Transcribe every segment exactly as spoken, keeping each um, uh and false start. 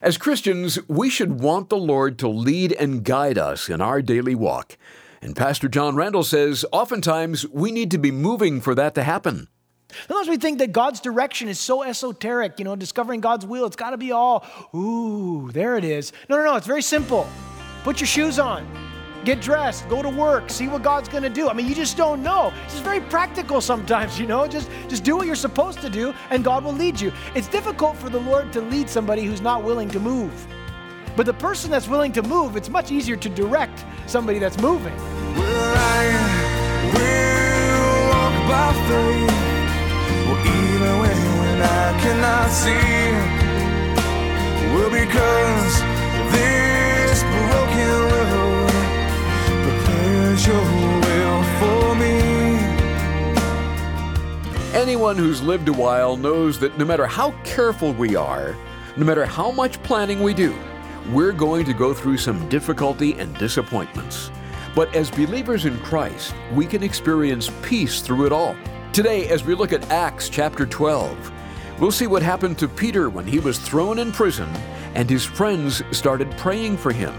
As Christians, we should want the Lord to lead and guide us in our daily walk. And Pastor John Randall says oftentimes we need to be moving for that to happen. Sometimes we think that God's direction is so esoteric, you know, discovering God's will. It's got to be all, ooh, there it is. No, no, no, it's very simple. Put your shoes on, get dressed, go to work, see what God's going to do. I mean, you just don't know. It's just very practical sometimes, you know. Just, just do what you're supposed to do and God will lead you. It's difficult for the Lord to lead somebody who's not willing to move. But the person that's willing to move, it's much easier to direct somebody that's moving. Well, I will walk by faith. Well, even when I cannot see, well, because this broken road prepares your will for me. Anyone who's lived a while knows that no matter how careful we are, no matter how much planning we do, we're going to go through some difficulty and disappointments. But as believers in Christ, we can experience peace through it all. Today, as we look at Acts chapter twelve, we'll see what happened to Peter when he was thrown in prison and his friends started praying for him.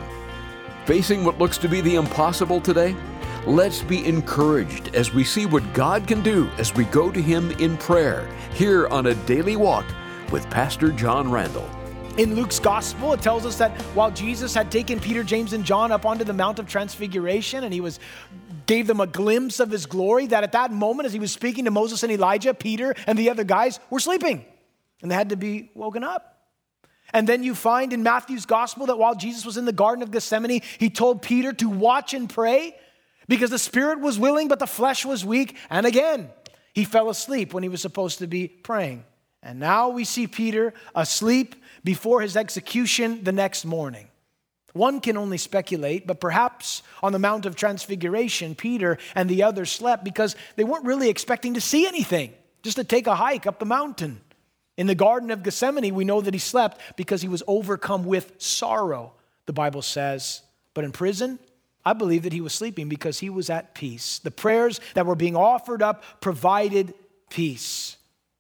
Facing what looks to be the impossible today, let's be encouraged as we see what God can do as we go to Him in prayer here on A Daily Walk with Pastor John Randall. In Luke's gospel, it tells us that while Jesus had taken Peter, James, and John up onto the Mount of Transfiguration and he was gave them a glimpse of his glory, that at that moment as he was speaking to Moses and Elijah, Peter and the other guys were sleeping and they had to be woken up. And then you find in Matthew's gospel that while Jesus was in the Garden of Gethsemane, he told Peter to watch and pray because the spirit was willing but the flesh was weak. And again, he fell asleep when he was supposed to be praying. And now we see Peter asleep before his execution the next morning. One can only speculate, but perhaps on the Mount of Transfiguration, Peter and the others slept because they weren't really expecting to see anything, just to take a hike up the mountain. In the Garden of Gethsemane, we know that he slept because he was overcome with sorrow, the Bible says. But in prison, I believe that he was sleeping because he was at peace. The prayers that were being offered up provided peace.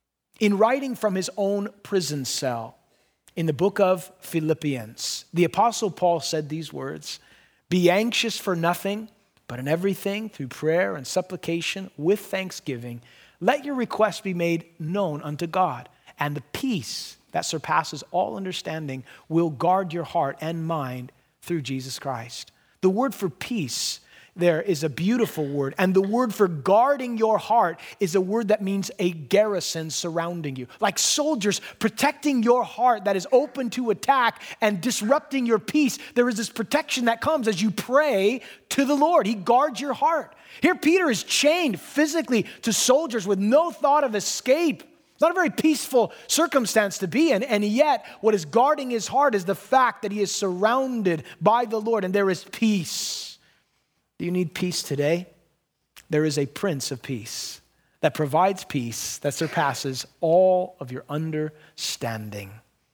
In writing from his own prison cell, in the book of Philippians, the Apostle Paul said these words, "Be anxious for nothing, but in everything, through prayer and supplication, with thanksgiving, let your requests be made known unto God. And the peace that surpasses all understanding will guard your heart and mind through Jesus Christ." The word for peace there is a beautiful word. And the word for guarding your heart is a word that means a garrison surrounding you. Like soldiers protecting your heart that is open to attack and disrupting your peace. There is this protection that comes as you pray to the Lord. He guards your heart. Here Peter is chained physically to soldiers with no thought of escape. It's not a very peaceful circumstance to be in, and yet what is guarding his heart is the fact that he is surrounded by the Lord and there is peace. Do you need peace today? There is a Prince of Peace that provides peace that surpasses all of your understanding.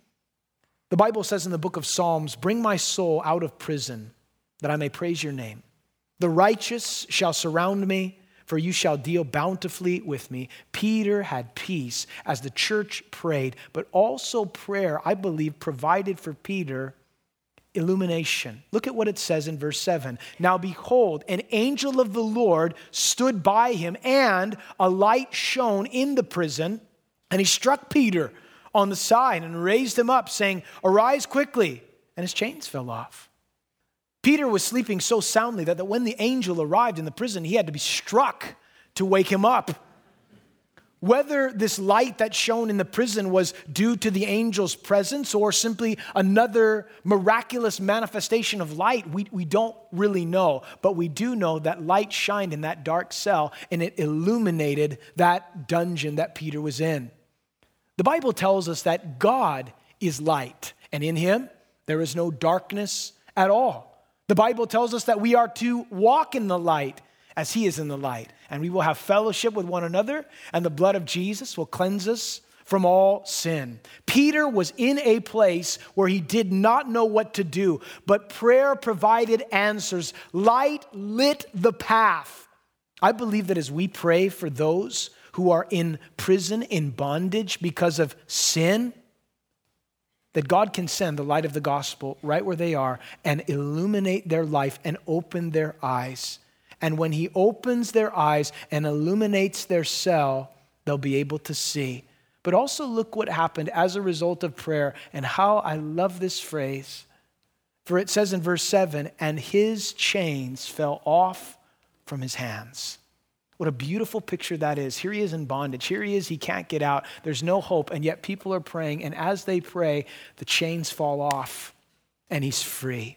The Bible says in the book of Psalms, "Bring my soul out of prison, that I may praise your name. The righteous shall surround me, for you shall deal bountifully with me." Peter had peace as the church prayed, but also prayer, I believe, provided for Peter illumination. Look at what it says in verse seven. "Now behold, an angel of the Lord stood by him, and a light shone in the prison, and he struck Peter on the side and raised him up, saying, 'Arise quickly,' and his chains fell off." Peter was sleeping so soundly that when the angel arrived in the prison, he had to be struck to wake him up. Whether this light that shone in the prison was due to the angel's presence or simply another miraculous manifestation of light, we, we don't really know. But we do know that light shined in that dark cell and it illuminated that dungeon that Peter was in. The Bible tells us that God is light, and in him there is no darkness at all. The Bible tells us that we are to walk in the light as he is in the light, and we will have fellowship with one another, and the blood of Jesus will cleanse us from all sin. Peter was in a place where he did not know what to do, but prayer provided answers. Light lit the path. I believe that as we pray for those who are in prison, in bondage because of sin, that God can send the light of the gospel right where they are and illuminate their life and open their eyes. And when he opens their eyes and illuminates their cell, they'll be able to see. But also look what happened as a result of prayer, and how I love this phrase. For it says in verse seven, and his chains fell off from his hands. What a beautiful picture that is. Here he is in bondage. Here he is, he can't get out. There's no hope, and yet people are praying, and as they pray, the chains fall off, and he's free.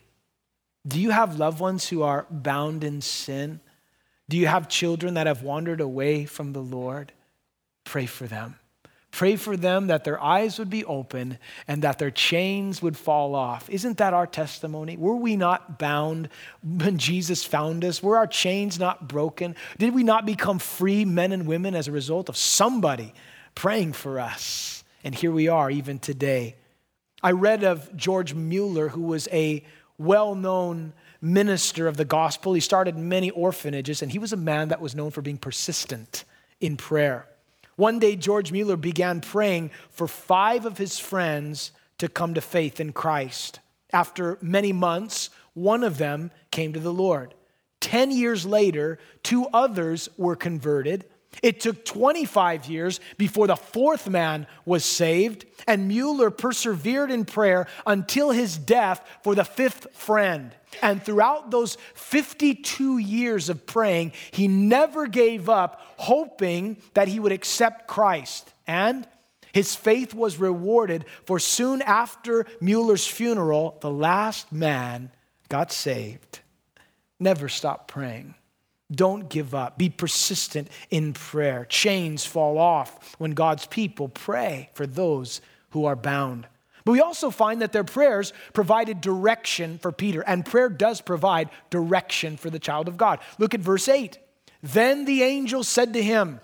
Do you have loved ones who are bound in sin? Do you have children that have wandered away from the Lord? Pray for them. Pray for them that their eyes would be open and that their chains would fall off. Isn't that our testimony? Were we not bound when Jesus found us? Were our chains not broken? Did we not become free men and women as a result of somebody praying for us? And here we are even today. I read of George Mueller, who was a well-known minister of the gospel. He started many orphanages, and he was a man that was known for being persistent in prayer. One day, George Mueller began praying for five of his friends to come to faith in Christ. After many months, one of them came to the Lord. Ten years later, two others were converted. It took twenty-five years before the fourth man was saved, and Mueller persevered in prayer until his death for the fifth friend. And throughout those fifty-two years of praying, he never gave up, hoping that he would accept Christ. And his faith was rewarded, for soon after Mueller's funeral, the last man got saved. Never stop praying. Don't give up. Be persistent in prayer. Chains fall off when God's people pray for those who are bound. But we also find that their prayers provided direction for Peter, and prayer does provide direction for the child of God. Look at verse eight. Then the angel said to him,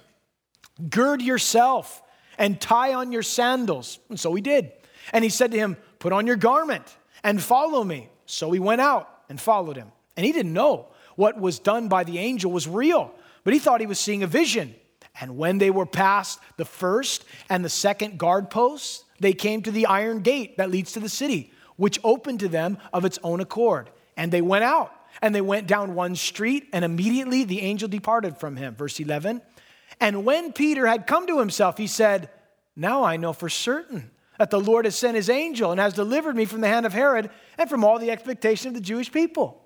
gird yourself and tie on your sandals. And so he did. And he said to him, put on your garment and follow me. So he went out and followed him. And he didn't know what was done by the angel was real, but he thought he was seeing a vision. And when they were past the first and the second guard posts, they came to the iron gate that leads to the city, which opened to them of its own accord. And they went out, and they went down one street, and immediately the angel departed from him. Verse eleven, and when Peter had come to himself, he said, now I know for certain that the Lord has sent his angel and has delivered me from the hand of Herod and from all the expectation of the Jewish people.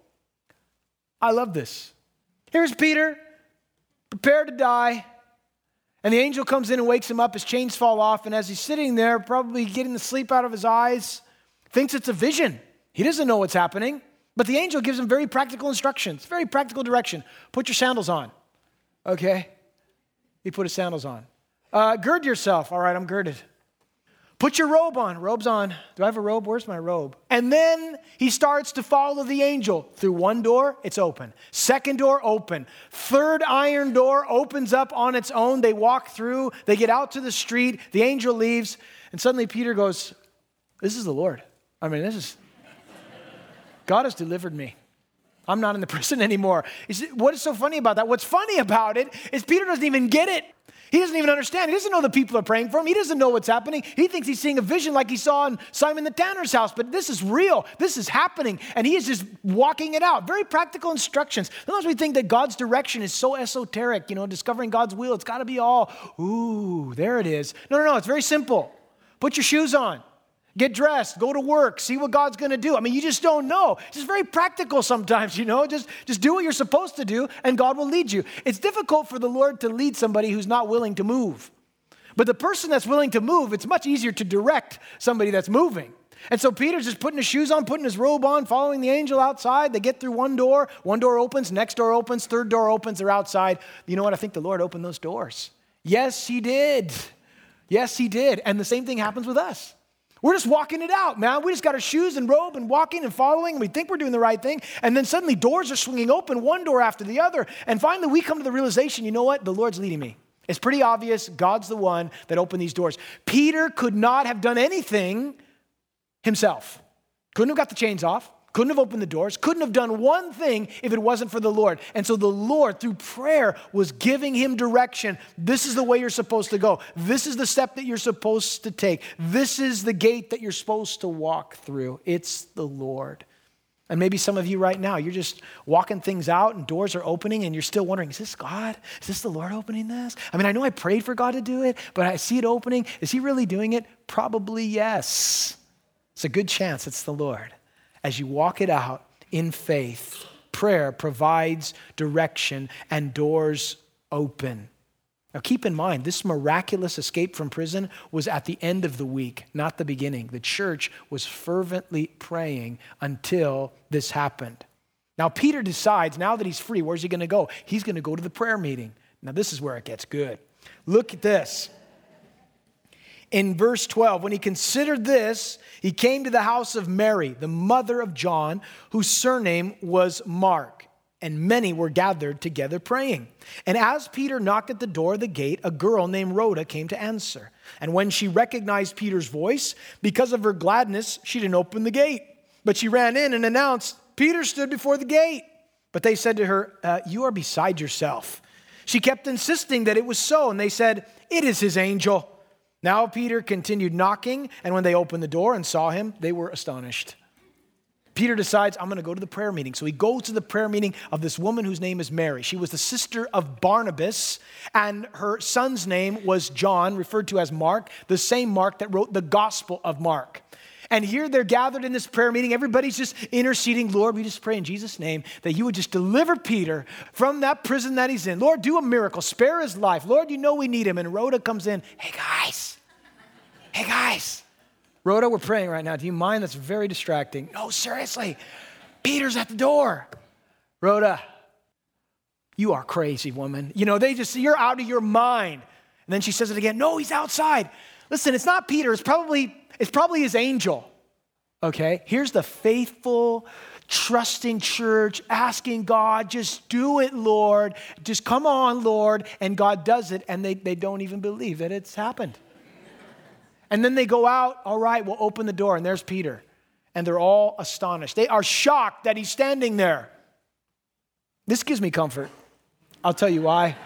I love this. Here's Peter, prepared to die. And the angel comes in and wakes him up. His chains fall off. And as he's sitting there, probably getting the sleep out of his eyes, thinks it's a vision. He doesn't know what's happening. But the angel gives him very practical instructions, very practical direction. Put your sandals on. Okay. He put his sandals on. Uh, gird yourself. All right, I'm girded. Put your robe on. Robe's on. Do I have a robe? Where's my robe? And then he starts to follow the angel. Through one door, it's open. Second door, open. Third iron door opens up on its own. They walk through. They get out to the street. The angel leaves. And suddenly Peter goes, this is the Lord. I mean, this is, God has delivered me. I'm not in the prison anymore. What is so funny about that? What's funny about it is Peter doesn't even get it. He doesn't even understand. He doesn't know the people are praying for him. He doesn't know what's happening. He thinks he's seeing a vision like he saw in Simon the Tanner's house. But this is real. This is happening. And he is just walking it out. Very practical instructions. Sometimes we think that God's direction is so esoteric, you know, discovering God's will. It's got to be all, ooh, there it is. No, no, no. It's very simple. Put your shoes on. Get dressed, go to work, see what God's going to do. I mean, you just don't know. It's just very practical sometimes, you know. Just, just do what you're supposed to do, and God will lead you. It's difficult for the Lord to lead somebody who's not willing to move. But the person that's willing to move, it's much easier to direct somebody that's moving. And so Peter's just putting his shoes on, putting his robe on, following the angel outside. They get through one door. One door opens, next door opens, third door opens, they're outside. You know what? I think the Lord opened those doors. Yes, he did. Yes, he did. And the same thing happens with us. We're just walking it out, man. We just got our shoes and robe and walking and following, and we think we're doing the right thing. And then suddenly doors are swinging open, one door after the other. And finally we come to the realization, you know what? The Lord's leading me. It's pretty obvious. God's the one that opened these doors. Peter could not have done anything himself. Couldn't have got the chains off. couldn't have opened the doors, couldn't have done one thing if it wasn't for the Lord. And so the Lord, through prayer, was giving him direction. This is the way you're supposed to go. This is the step that you're supposed to take. This is the gate that you're supposed to walk through. It's the Lord. And maybe some of you right now, you're just walking things out and doors are opening and you're still wondering, is this God? Is this the Lord opening this? I mean, I know I prayed for God to do it, but I see it opening. Is he really doing it? Probably yes. It's a good chance it's the Lord. As you walk it out in faith, prayer provides direction and doors open. Now keep in mind, this miraculous escape from prison was at the end of the week, not the beginning. The church was fervently praying until this happened. Now Peter decides, now that he's free, where's he going to go? He's going to go to the prayer meeting. Now this is where it gets good. Look at this. In verse twelve, when he considered this, he came to the house of Mary, the mother of John, whose surname was Mark. And many were gathered together praying. And as Peter knocked at the door of the gate, a girl named Rhoda came to answer. And when she recognized Peter's voice, because of her gladness, she didn't open the gate. But she ran in and announced, Peter stood before the gate. But they said to her, uh, you are beside yourself. She kept insisting that it was so. And they said, it is his angel. Now Peter continued knocking. And when they opened the door and saw him, they were astonished. Peter decides, I'm going to go to the prayer meeting. So he goes to the prayer meeting of this woman whose name is Mary. She was the sister of Barnabas, and her son's name was John, referred to as Mark, the same Mark that wrote the Gospel of Mark. And here they're gathered in this prayer meeting. Everybody's just interceding. Lord, we just pray in Jesus' name that you would just deliver Peter from that prison that he's in. Lord, do a miracle. Spare his life. Lord, you know we need him. And Rhoda comes in. Hey, guys. Hey, guys. Rhoda, we're praying right now. Do you mind? That's very distracting. No, seriously. Peter's at the door. Rhoda, you are crazy, woman. You know, they just, you're out of your mind. And then she says it again. No, he's outside. Listen, it's not Peter. It's probably, it's probably his angel. Okay? Here's the faithful, trusting church asking God, just do it, Lord. Just come on, Lord. And God does it. And they, they don't even believe that it's happened. And then they go out, all right, we'll open the door, and there's Peter. And they're all astonished. They are shocked that he's standing there. This gives me comfort. I'll tell you why.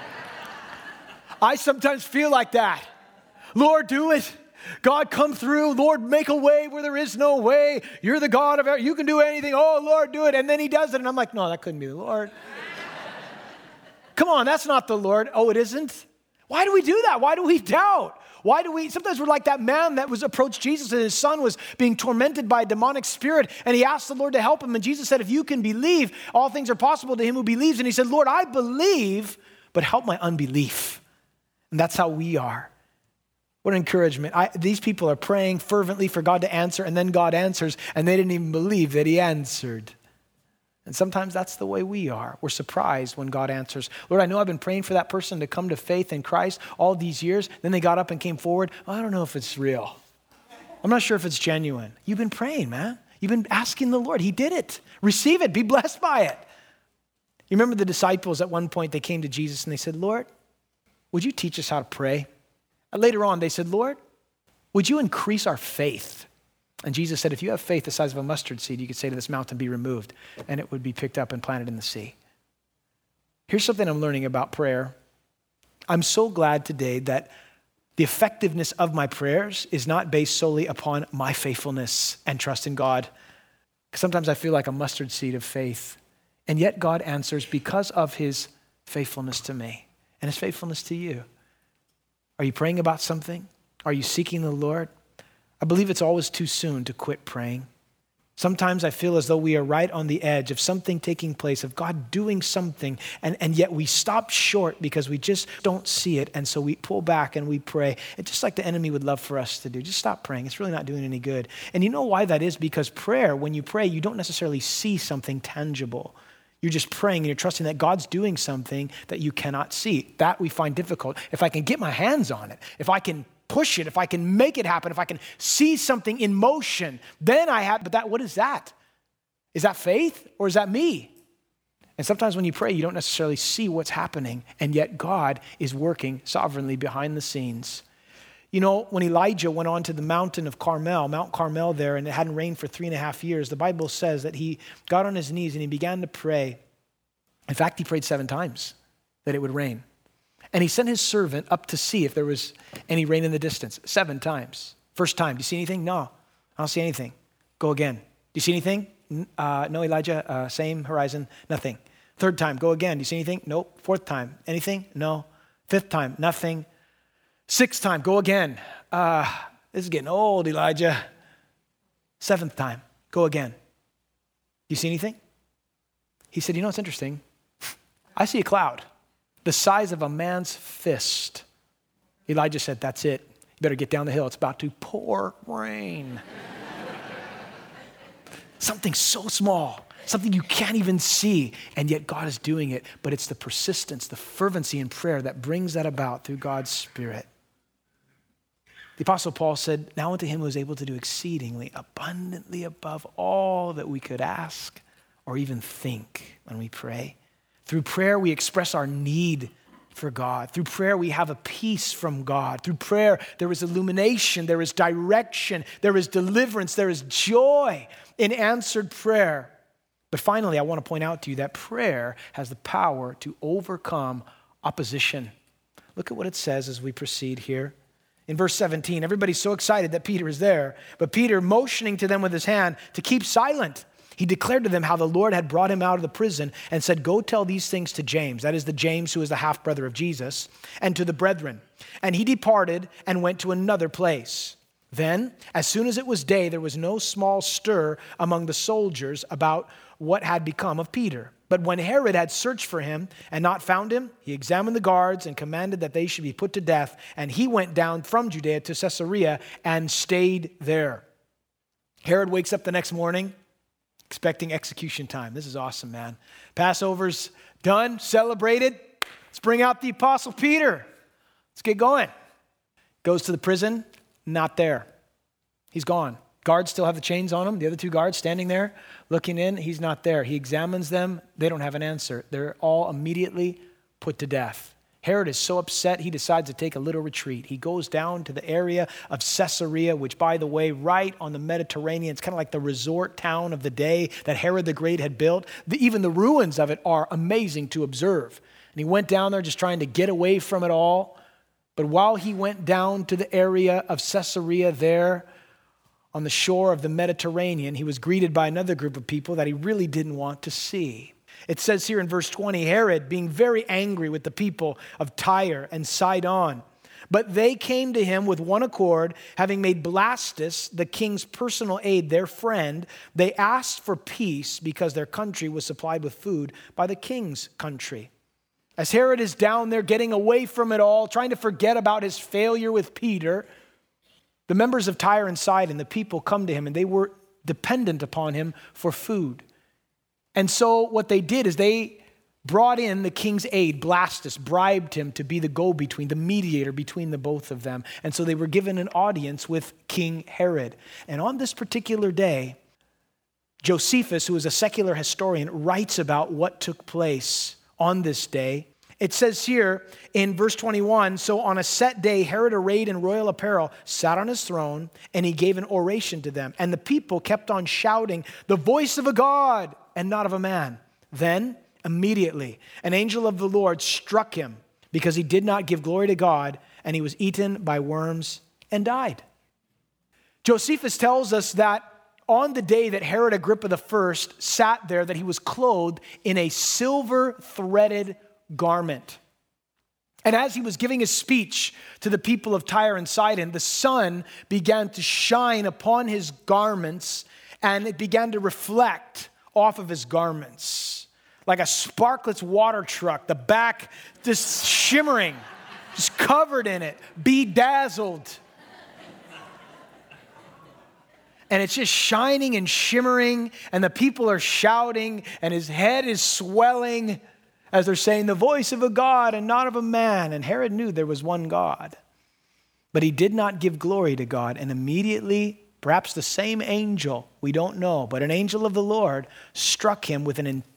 I sometimes feel like that. Lord, do it. God, come through. Lord, make a way where there is no way. You're the God of, you can do anything. Oh, Lord, do it. And then he does it. And I'm like, no, that couldn't be the Lord. Come on, that's not the Lord. Oh, it isn't? Why do we do that? Why do we doubt? Why do we, sometimes we're like that man that was approached Jesus and his son was being tormented by a demonic spirit and he asked the Lord to help him. And Jesus said, if you can believe, all things are possible to him who believes. And he said, Lord, I believe, but help my unbelief. And that's how we are. What an encouragement. I, these people are praying fervently for God to answer, and then God answers, and they didn't even believe that he answered. And sometimes that's the way we are. We're surprised when God answers. Lord, I know I've been praying for that person to come to faith in Christ all these years. Then they got up and came forward. Oh, I don't know if it's real. I'm not sure if it's genuine. You've been praying, man. You've been asking the Lord. He did it. Receive it. Be blessed by it. You remember the disciples at one point, they came to Jesus and they said, Lord, would you teach us how to pray? And later on, they said, Lord, would you increase our faith? And Jesus said, if you have faith the size of a mustard seed, you could say to this mountain, be removed, and it would be picked up and planted in the sea. Here's something I'm learning about prayer. I'm so glad today that the effectiveness of my prayers is not based solely upon my faithfulness and trust in God. Sometimes I feel like a mustard seed of faith, and yet God answers because of his faithfulness to me and his faithfulness to you. Are you praying about something? Are you seeking the Lord? I believe it's always too soon to quit praying. Sometimes I feel as though we are right on the edge of something taking place, of God doing something, and, and yet we stop short because we just don't see it, and so we pull back and we pray. And just like the enemy would love for us to do, just stop praying. It's really not doing any good. And you know why that is? Because prayer, when you pray, you don't necessarily see something tangible. You're just praying and you're trusting that God's doing something that you cannot see. That we find difficult. If I can get my hands on it, if I can push it, if I can make it happen, if I can see something in motion, then I have, but that, what is that? Is that faith or is that me? And sometimes when you pray, you don't necessarily see what's happening, and yet God is working sovereignly behind the scenes. You know, when Elijah went on to the mountain of Carmel, Mount Carmel there, and it hadn't rained for three and a half years, the Bible says that he got on his knees and he began to pray. In fact, he prayed seven times that it would rain. And he sent his servant up to see if there was any rain in the distance. Seven times. First time, do you see anything? No, I don't see anything. Go again. Do you see anything? Uh, no, Elijah, uh, same horizon, nothing. Third time, go again. Do you see anything? Nope. Fourth time, anything? No. Fifth time, nothing. Sixth time, go again. Uh, this is getting old, Elijah. Seventh time, go again. You see anything? He said, you know what's interesting? I see a cloud the size of a man's fist. Elijah said, that's it. You better get down the hill. It's about to pour rain. Something so small, something you can't even see, and yet God is doing it. But it's the persistence, the fervency in prayer that brings that about through God's Spirit. The Apostle Paul said, now unto him who is able to do exceedingly abundantly above all that we could ask or even think when we pray. Through prayer, we express our need for God. Through prayer, we have a peace from God. Through prayer, there is illumination, there is direction, there is deliverance, there is joy in answered prayer. But finally, I want to point out to you that prayer has the power to overcome opposition. Look at what it says as we proceed here. In verse seventeen, everybody's so excited that Peter is there, but Peter, motioning to them with his hand to keep silent, he declared to them how the Lord had brought him out of the prison and said, go tell these things to James, that is the James who is the half-brother of Jesus, and to the brethren. And he departed and went to another place. Then, as soon as it was day, there was no small stir among the soldiers about what had become of Peter. But when Herod had searched for him and not found him, he examined the guards and commanded that they should be put to death. And he went down from Judea to Caesarea and stayed there. Herod wakes up the next morning expecting execution time. This is awesome, man. Passover's done, celebrated. Let's bring out the Apostle Peter. Let's get going. Goes to the prison, not there. He's gone. Guards still have the chains on him. The other two guards standing there looking in. He's not there. He examines them. They don't have an answer. They're all immediately put to death. Herod is so upset, he decides to take a little retreat. He goes down to the area of Caesarea, which, by the way, right on the Mediterranean, it's kind of like the resort town of the day that Herod the Great had built. The, even the ruins of it are amazing to observe. And he went down there just trying to get away from it all. But while he went down to the area of Caesarea there, on the shore of the Mediterranean, he was greeted by another group of people that he really didn't want to see. It says here in verse twenty, Herod being very angry with the people of Tyre and Sidon, but they came to him with one accord, having made Blastus, the king's personal aide, their friend. They asked for peace because their country was supplied with food by the king's country. As Herod is down there getting away from it all, trying to forget about his failure with Peter, the members of Tyre and Sidon, the people, come to him, and they were dependent upon him for food. And so what they did is they brought in the king's aide, Blastus, bribed him to be the go-between, the mediator between the both of them. And so they were given an audience with King Herod. And on this particular day, Josephus, who is a secular historian, writes about what took place on this day. It says here in verse twenty-one, so on a set day, Herod, arrayed in royal apparel, sat on his throne, and he gave an oration to them. And the people kept on shouting, the voice of a God and not of a man. Then, immediately, an angel of the Lord struck him because he did not give glory to God, and he was eaten by worms and died. Josephus tells us that on the day that Herod Agrippa the First sat there, that he was clothed in a silver-threaded garment. And as he was giving his speech to the people of Tyre and Sidon, the sun began to shine upon his garments, and it began to reflect off of his garments like a sparklets water truck, the back just shimmering, just covered in it, bedazzled. And it's just shining and shimmering, and the people are shouting, and his head is swelling as they're saying, the voice of a God and not of a man. And Herod knew there was one God, but he did not give glory to God. And immediately, perhaps the same angel, we don't know, but an angel of the Lord struck him with an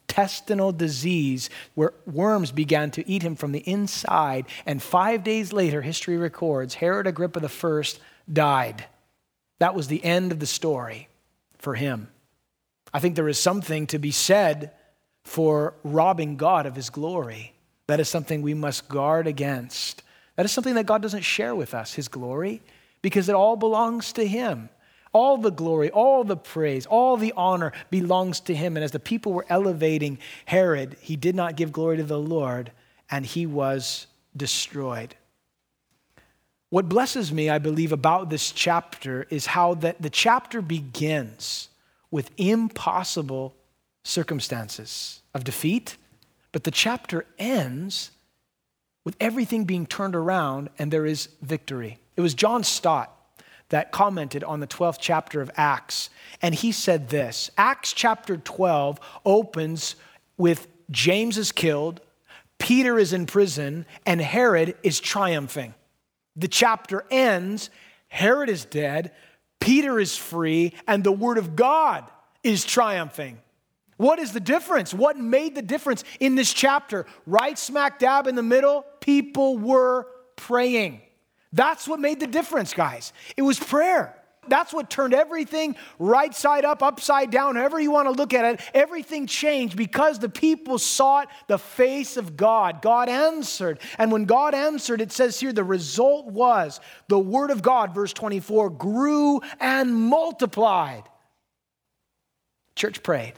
intestinal disease where worms began to eat him from the inside. And five days later, history records, Herod Agrippa the First died. That was the end of the story for him. I think there is something to be said for robbing God of his glory. That is something we must guard against. That is something that God doesn't share with us, his glory, because it all belongs to him. All the glory, all the praise, all the honor belongs to him. And as the people were elevating Herod, he did not give glory to the Lord, and he was destroyed. What blesses me, I believe, about this chapter is how that the chapter begins with impossible circumstances of defeat, but the chapter ends with everything being turned around and there is victory. It was John Stott that commented on the twelfth chapter of Acts, and he said this: Acts chapter twelve opens with James is killed, Peter is in prison, and Herod is triumphing. The chapter ends, Herod is dead, Peter is free, and the word of God is triumphing. What is the difference? What made the difference in this chapter? Right smack dab in the middle, people were praying. That's what made the difference, guys. It was prayer. That's what turned everything right side up, upside down, however you want to look at it. Everything changed because the people sought the face of God. God answered. And when God answered, it says here, the result was the word of God, verse twenty-four, grew and multiplied. Church prayed.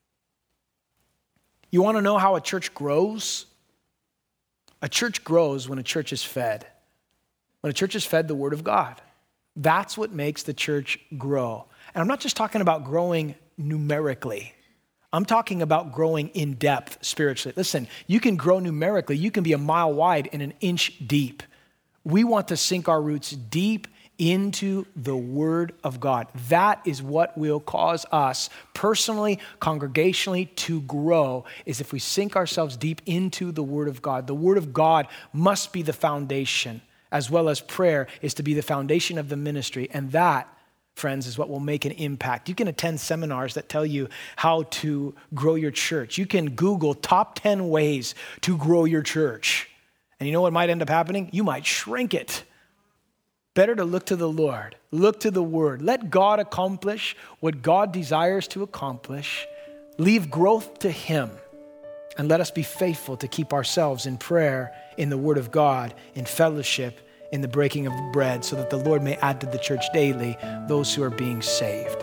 You want to know how a church grows? A church grows when a church is fed. When a church is fed the word of God. That's what makes the church grow. And I'm not just talking about growing numerically. I'm talking about growing in depth spiritually. Listen, you can grow numerically. You can be a mile wide and an inch deep. We want to sink our roots deep into the word of God. That is what will cause us personally, congregationally to grow, is if we sink ourselves deep into the word of God. The word of God must be the foundation, as well as prayer is to be the foundation of the ministry. And that, friends, is what will make an impact. You can attend seminars that tell you how to grow your church. You can Google top ten ways to grow your church. And you know what might end up happening? You might shrink it. Better to look to the Lord, look to the word. Let God accomplish what God desires to accomplish. Leave growth to him. And let us be faithful to keep ourselves in prayer, in the word of God, in fellowship, in the breaking of bread, so that the Lord may add to the church daily those who are being saved.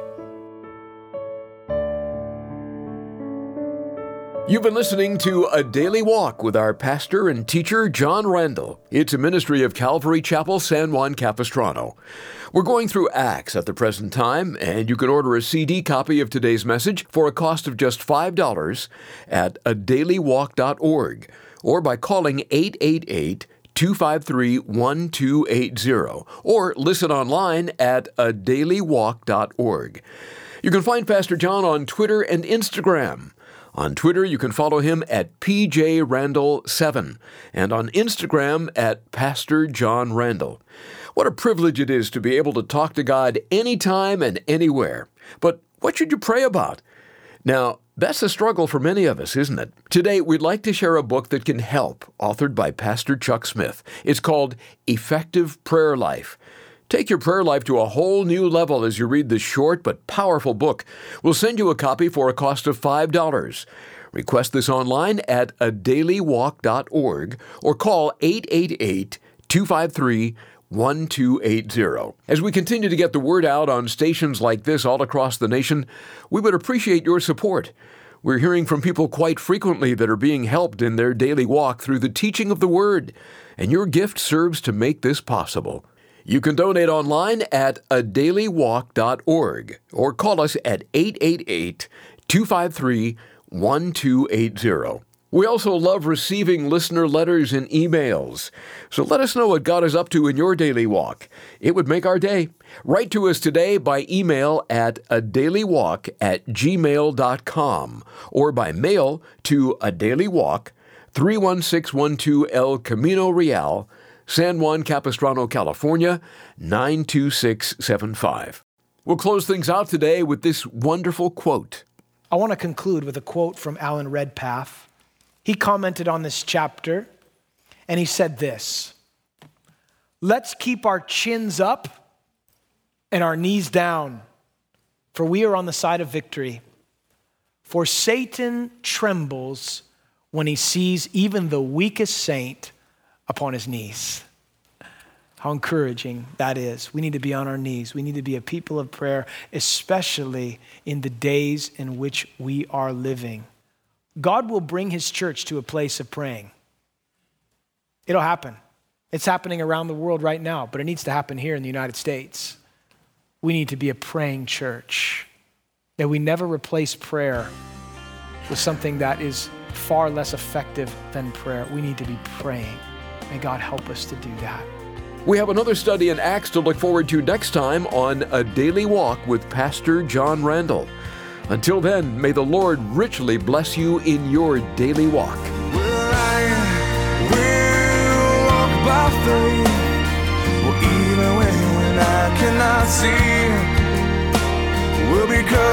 You've been listening to A Daily Walk with our pastor and teacher, John Randall. It's a ministry of Calvary Chapel, San Juan Capistrano. We're going through Acts at the present time, and you can order a C D copy of today's message for a cost of just five dollars at a daily walk dot org or by calling eight eight eight, two five three, one two eight zero or listen online at a daily walk dot org. You can find Pastor John on Twitter and Instagram. On Twitter, you can follow him at P J Randall seven, and on Instagram at Pastor John Randall. What a privilege it is to be able to talk to God anytime and anywhere. But what should you pray about? Now, that's a struggle for many of us, isn't it? Today, we'd like to share a book that can help, authored by Pastor Chuck Smith. It's called Effective Prayer Life. Take your prayer life to a whole new level as you read this short but powerful book. We'll send you a copy for a cost of five dollars. Request this online at a daily walk dot org or call eight eight eight, two five three, one two eight zero. As we continue to get the word out on stations like this all across the nation, we would appreciate your support. We're hearing from people quite frequently that are being helped in their daily walk through the teaching of the Word, and your gift serves to make this possible. You can donate online at a daily walk dot org or call us at eight eight eight, two five three, one two eight zero. We also love receiving listener letters and emails. So let us know what God is up to in your daily walk. It would make our day. Write to us today by email at a daily walk at gmail dot com or by mail to A Daily Walk, three one six one two El Camino Real, San Juan Capistrano, California, nine two six seven five. We'll close things out today with this wonderful quote. I want to conclude with a quote from Alan Redpath. He commented on this chapter, and he said this: "Let's keep our chins up and our knees down, for we are on the side of victory. For Satan trembles when he sees even the weakest saint upon his knees." How encouraging that is. We need to be on our knees. We need to be a people of prayer, especially in the days in which we are living. God will bring his church to a place of praying. It'll happen. It's happening around the world right now, but it needs to happen here in the United States. We need to be a praying church. That we never replace prayer with something that is far less effective than prayer. We need to be praying. May God help us to do that. We have another study in Acts to look forward to next time on A Daily Walk with Pastor John Randall. Until then, may the Lord richly bless you in your daily walk. Well, I will walk by faith, well, even when I cannot see, well, because